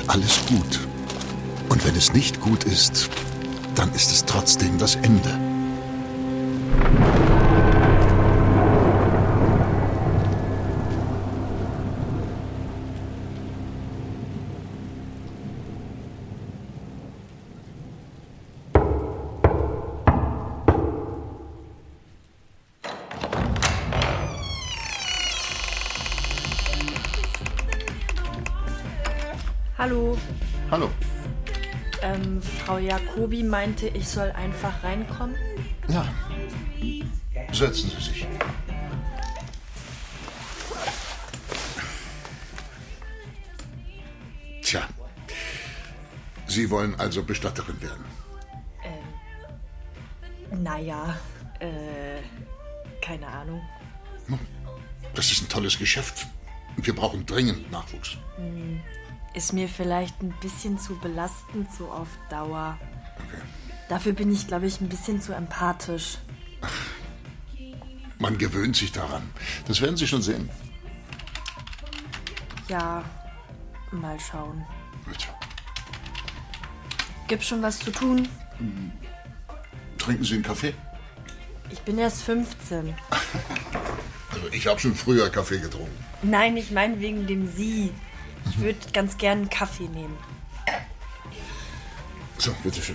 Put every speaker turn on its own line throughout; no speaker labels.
alles gut. Und wenn es nicht gut ist, dann ist es trotzdem das Ende.
Hallo.
Hallo.
Frau Jacobi meinte, ich soll einfach reinkommen.
Ja, setzen Sie sich. Tja, Sie wollen also Bestatterin werden?
Naja, keine Ahnung.
Das ist ein tolles Geschäft. Wir brauchen dringend Nachwuchs.
Ist mir vielleicht ein bisschen zu belastend, so auf Dauer.
Okay.
Dafür bin ich, glaube ich, ein bisschen zu empathisch.
Man gewöhnt sich daran. Das werden Sie schon sehen.
Ja, mal schauen.
Gut.
Gibt's schon was zu tun?
Trinken Sie einen Kaffee?
Ich bin erst 15.
Also ich habe schon früher Kaffee getrunken.
Nein, ich meine wegen dem Sie. Ich würde ganz gern einen Kaffee nehmen.
So, bitteschön.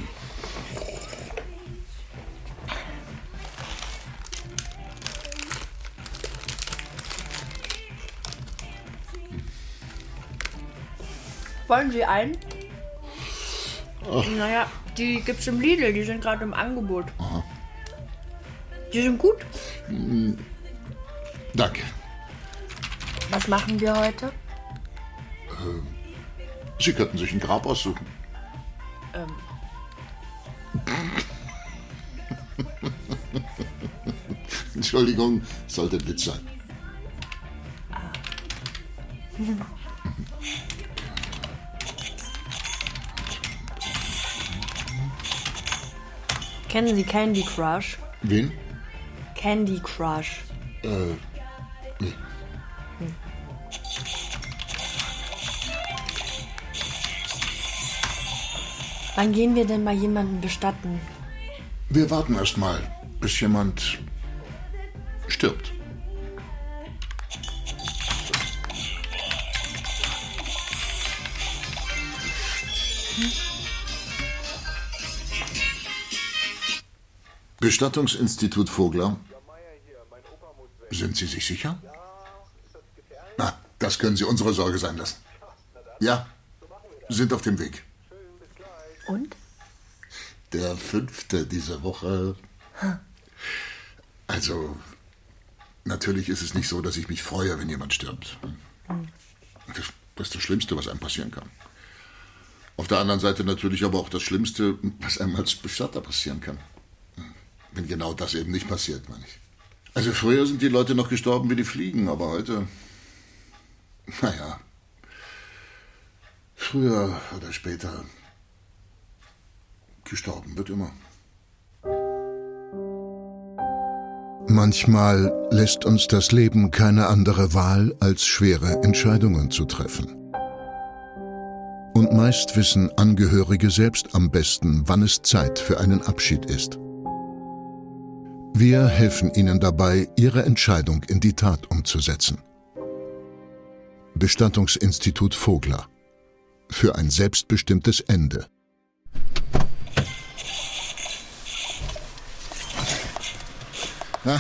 Wollen Sie einen?
Ach.
Naja, die gibt's im Lidl, die sind gerade im Angebot.
Aha.
Die sind gut.
Danke.
Was machen wir heute?
Sie könnten sich ein Grab aussuchen. Entschuldigung, sollte ein Witz sein.
Kennen Sie Candy Crush?
Wen?
Candy Crush.
Nee.
Wann gehen wir denn mal jemanden bestatten?
Wir warten erst mal, bis jemand stirbt. Bestattungsinstitut Vogler. Sind Sie sich sicher? Na, das können Sie unsere Sorge sein lassen. Ja, sind auf dem Weg.
Und?
Der 5. dieser Woche. Also, natürlich ist es nicht so, dass ich mich freue, wenn jemand stirbt. Das ist das Schlimmste, was einem passieren kann. Auf der anderen Seite natürlich aber auch das Schlimmste, was einem als Bestatter passieren kann. Wenn genau das eben nicht passiert, meine ich. Also früher sind die Leute noch gestorben wie die Fliegen, aber heute... Naja. Früher oder später... Gestorben wird immer. Manchmal lässt uns das Leben keine andere Wahl, als schwere Entscheidungen zu treffen. Und meist wissen Angehörige selbst am besten, wann es Zeit für einen Abschied ist. Wir helfen Ihnen dabei, Ihre Entscheidung in die Tat umzusetzen. Bestattungsinstitut Vogler. Für ein selbstbestimmtes Ende. Na?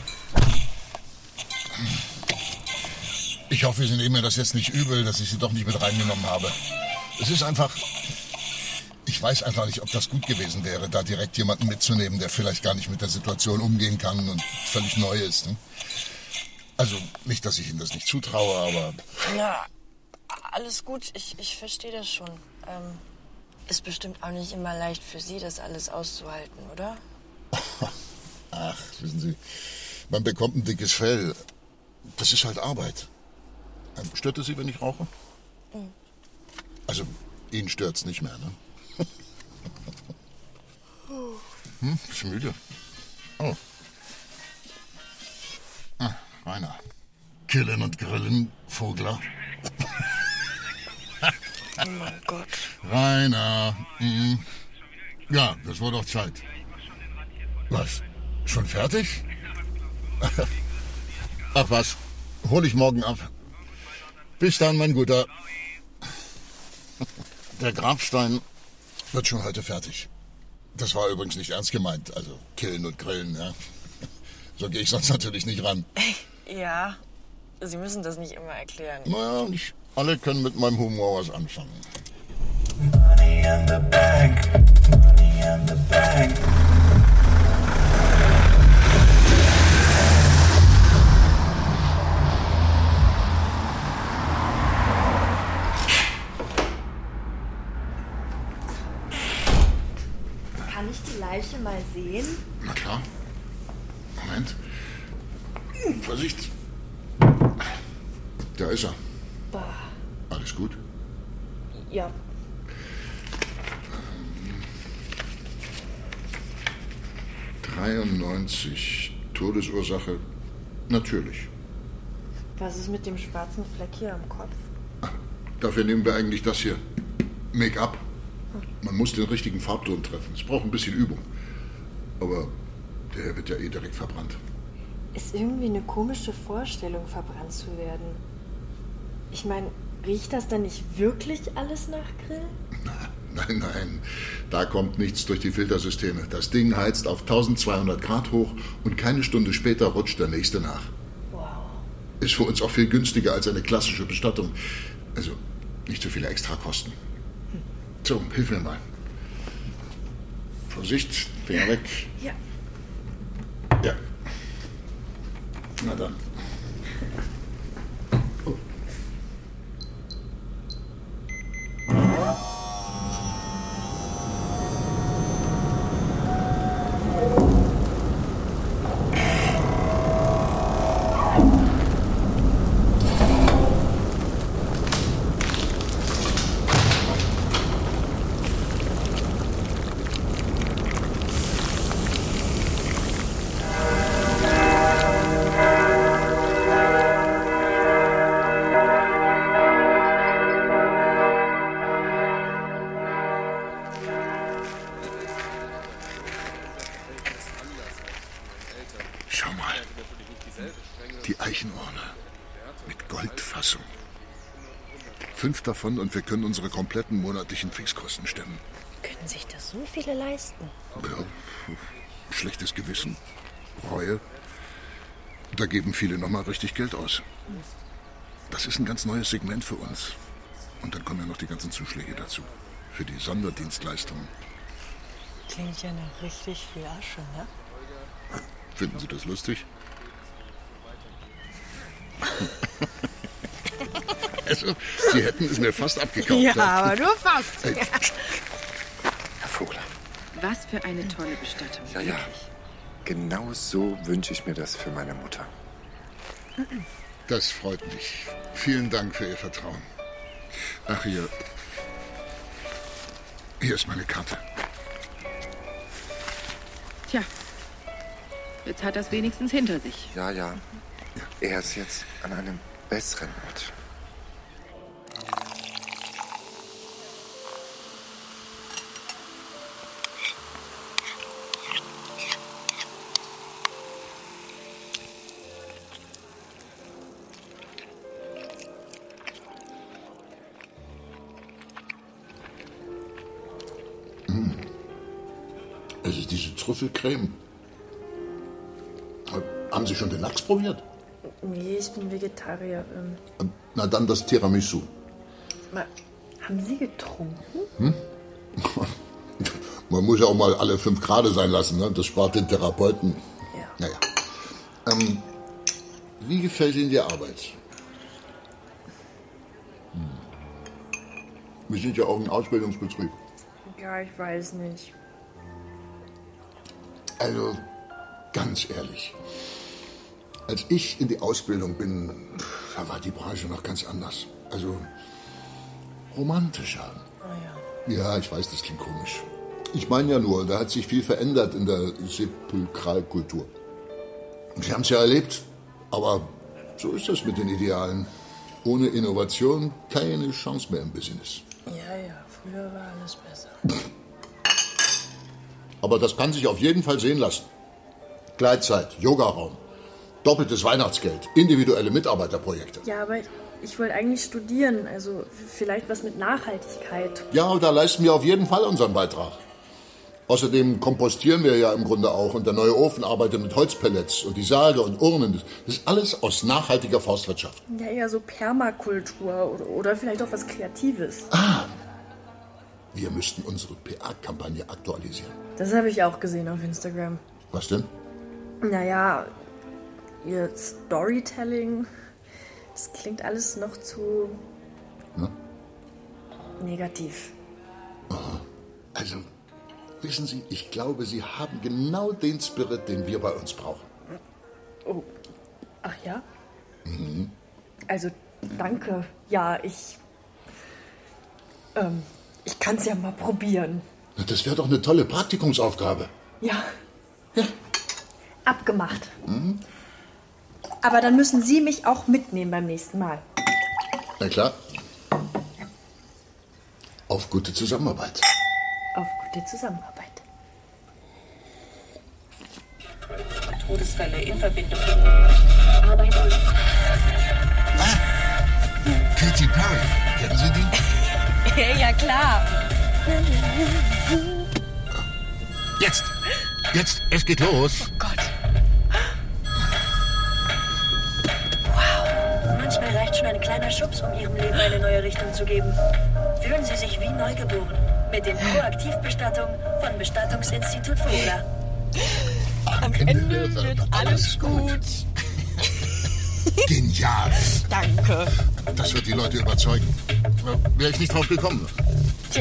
Ich hoffe, Sie nehmen mir das jetzt nicht übel, dass ich Sie doch nicht mit reingenommen habe. Es ist einfach... Ich weiß einfach nicht, ob das gut gewesen wäre, da direkt jemanden mitzunehmen, der vielleicht gar nicht mit der Situation umgehen kann und völlig neu ist. Ne? Also nicht, dass ich Ihnen das nicht zutraue, aber...
Ja, alles gut. Ich verstehe das schon. Ist bestimmt auch nicht immer leicht für Sie, das alles auszuhalten, oder?
Ach, wissen Sie, man bekommt ein dickes Fell. Das ist halt Arbeit. Stört es Sie, wenn ich rauche? Also, Ihnen stört's nicht mehr, ne? Bist du müde? Oh. Rainer. Killen und Grillen, Vogler.
Oh mein Gott.
Rainer. Ja, das war doch Zeit. Was? Schon fertig? Ach was, hol ich morgen ab. Bis dann, mein Guter. Der Grabstein wird schon heute fertig. Das war übrigens nicht ernst gemeint, also killen und grillen, ja. So gehe ich sonst natürlich nicht ran.
Ja, Sie müssen das nicht immer erklären.
Naja, nicht alle können mit meinem Humor was anfangen.
Money in the bank, money in the bank.
Kann ich die Leiche mal sehen?
Na klar. Moment. Vorsicht. Da ist er.
Bah.
Alles gut?
Ja.
...93. Todesursache natürlich.
Was ist mit dem schwarzen Fleck hier am Kopf?
Dafür nehmen wir eigentlich das hier. Make-up. Man muss den richtigen Farbton treffen. Es braucht ein bisschen Übung. Aber der wird ja eh direkt verbrannt.
Ist irgendwie eine komische Vorstellung, verbrannt zu werden. Ich meine, riecht das dann nicht wirklich alles nach Grill?
Nein, nein. Da kommt nichts durch die Filtersysteme. Das Ding heizt auf 1200 Grad hoch und keine Stunde später rutscht der nächste nach.
Wow.
Ist für uns auch viel günstiger als eine klassische Bestattung. Also nicht so viele Extrakosten. So, hilf mir mal. Vorsicht, Finger weg.
Ja.
Ja. Na dann. Oh. Schau mal. Die Eichenurne. Mit Goldfassung. 5 davon und wir können unsere kompletten monatlichen Fixkosten stemmen.
Können sich das so viele leisten?
Ja, schlechtes Gewissen, Reue. Da geben viele nochmal richtig Geld aus. Das ist ein ganz neues Segment für uns. Und dann kommen ja noch die ganzen Zuschläge dazu. Für die Sonderdienstleistungen.
Klingt ja nach richtig viel Asche, ne?
Finden Sie das lustig? Also, Sie hätten es mir fast abgekauft.
Ja, aber nur fast.
Hey,
Herr Vogler,
Was für eine tolle Bestattung.
ja, ja. Genau so wünsche ich mir das für meine Mutter.
das freut mich. Vielen Dank für Ihr Vertrauen. Ach, hier ist meine Karte.
Tja, jetzt hat das wenigstens hinter sich.
Ja, ja. Er ist jetzt an einem besseren Ort.
Es ist diese Trüffelcreme. Haben Sie schon den Lachs probiert?
Nee, ich bin Vegetarierin.
Na dann das Tiramisu.
Mal, haben Sie getrunken?
Man muss ja auch mal alle 5 Grade sein lassen, ne? Das spart den Therapeuten.
Ja.
Naja. Wie gefällt Ihnen die Arbeit? Wir sind ja auch ein Ausbildungsbetrieb.
Ja, ich weiß nicht.
Also, ganz ehrlich. Als ich in die Ausbildung bin, da war die Branche noch ganz anders. Also, romantischer.
Oh ja.
Ja, ich weiß, das klingt komisch. Ich meine ja nur, da hat sich viel verändert in der Sepulkralkultur. Sie haben es ja erlebt, aber so ist es mit den Idealen. Ohne Innovation keine Chance mehr im Business.
Früher war alles besser.
Aber das kann sich auf jeden Fall sehen lassen. Gleitzeit, Yogaraum, doppeltes Weihnachtsgeld, individuelle Mitarbeiterprojekte.
Ja, aber ich wollte eigentlich studieren, also vielleicht was mit Nachhaltigkeit.
Ja, da leisten wir auf jeden Fall unseren Beitrag. Außerdem kompostieren wir ja im Grunde auch und der neue Ofen arbeitet mit Holzpellets und die Särge und Urnen. Das ist alles aus nachhaltiger Forstwirtschaft.
Ja, eher so Permakultur oder vielleicht auch was Kreatives.
Wir müssten unsere PR-Kampagne aktualisieren.
Das habe ich auch gesehen auf Instagram.
Was denn?
Naja, ihr Storytelling, das klingt alles noch zu negativ.
Also, wissen Sie, ich glaube, Sie haben genau den Spirit, den wir bei uns brauchen.
Oh, ach ja? Also, danke. Ja, ich kann es ja mal probieren.
Na, das wäre doch eine tolle Praktikumsaufgabe.
Ja. Abgemacht. Aber dann müssen Sie mich auch mitnehmen beim nächsten Mal.
Na klar. Auf gute Zusammenarbeit.
Auf gute Zusammenarbeit.
Todesfälle in Verbindung. Arbeit und...
Katy Perry, kennen Sie die?
Ja, klar.
Jetzt, es geht los.
Oh Gott.
Manchmal reicht schon ein kleiner Schubs, um Ihrem Leben eine neue Richtung zu geben. Fühlen Sie sich wie neugeboren. Mit den Proaktivbestattungen von Bestattungsinstitut Vogler.
Am Ende wird alles gut.
Genial.
Danke.
Das wird die Leute überzeugen. Wäre ich nicht drauf gekommen.
Tja.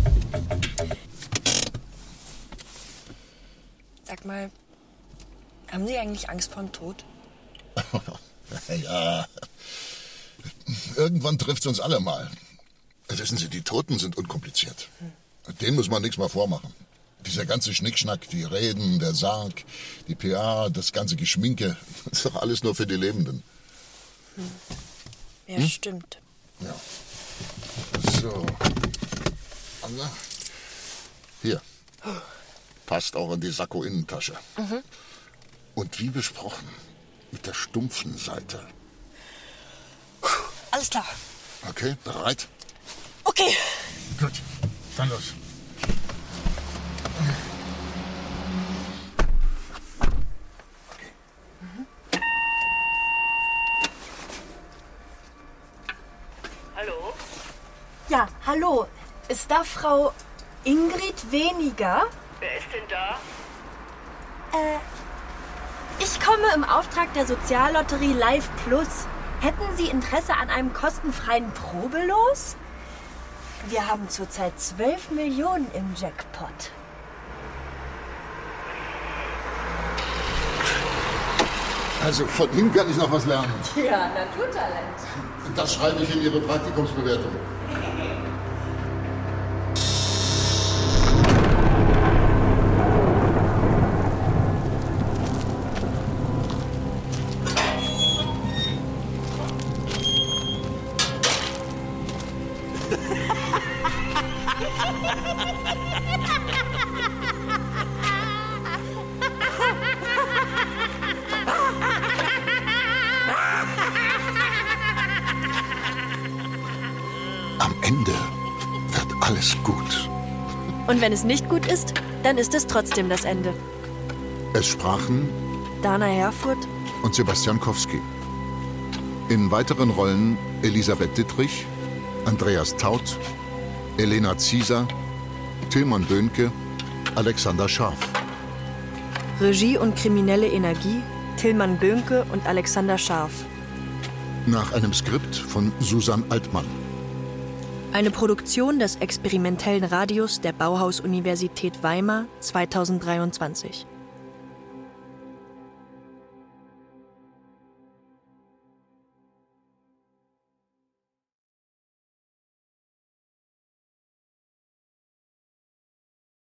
Sag mal, haben Sie eigentlich Angst vorm Tod?
Ja. Irgendwann trifft es uns alle mal. Wissen Sie, die Toten sind unkompliziert. Denen muss man nichts mehr vormachen. Dieser ganze Schnickschnack, die Reden, der Sarg, die PA, das ganze Geschminke, das ist doch alles nur für die Lebenden.
Ja, stimmt.
Ja. So. Anna. Hier. Passt auch in die Sakko-Innentasche. Und wie besprochen, mit der stumpfen Seite.
Alles klar.
Okay, bereit?
Okay.
Gut, dann los.
Hallo?
Ja, hallo. Ist da Frau Ingrid Weniger?
Wer ist denn da?
Ich komme im Auftrag der Soziallotterie Live Plus. Hätten Sie Interesse an einem kostenfreien Probelos? Wir haben zurzeit 12 Millionen im Jackpot.
Also von Ihnen kann ich noch was lernen.
Ja, Naturtalent.
Das schreibe ich in Ihre Praktikumsbewertung. Am Ende wird alles gut.
Und wenn es nicht gut ist, dann ist es trotzdem das Ende.
Es sprachen
Dana Herfurth
und Sebastian Kowski. In weiteren Rollen Elisabeth Dittrich, Andreas Taut, Elena Zieser, Tilman Böhnke, Alexander Scharf.
Regie und kriminelle Energie, Tilman Böhnke und Alexander Scharf.
Nach einem Skript von Susanne Altmann.
Eine Produktion des experimentellen Radios der Bauhaus-Universität Weimar 2023.